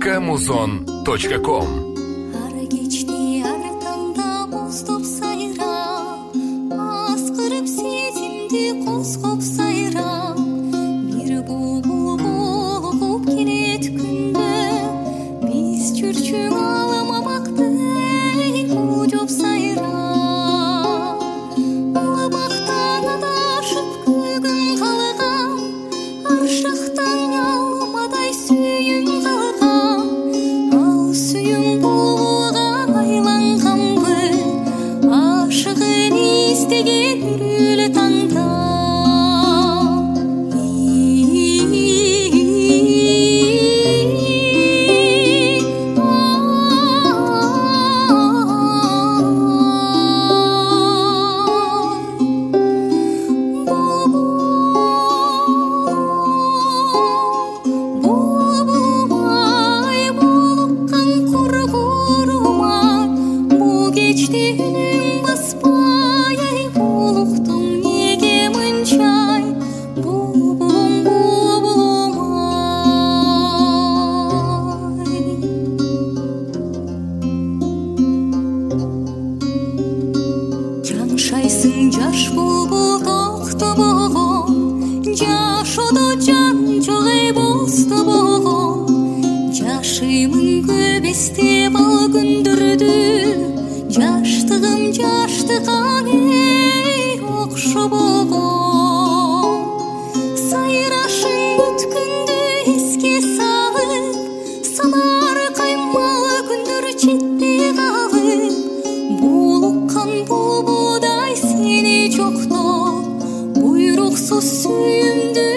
www.muzon.com. Ары кечте ары таңда боздоп сайра, аскырып сезимди козгоп сайра, бир булбул болуп келет күндө, биз чүрчүң аламабактай кожоп сайра. Улабактан адашып көгүн калган, аршактан алмадай сүйүн калган, ал сүйүн булган айланганбы, ашыгын издеген үрүлө таңда. Булбулмай булуккан кургурумай, бул кечте үнүң баспай, ай булуктуң неге мынчай, булбулум булбулумай. Жаңшайсың жаш булбул токтобогон, жашоодо жан жок эй бозтобогон, жашыймын көп эстеп ал күндөрдү, жаштыгым жаштыкка эй окшобогон. Сайрашың өткөндү эске салып, санар каймал күндөр четте калып, булуккан булбудай сени жоктоп, буйруксуз сүйүмдү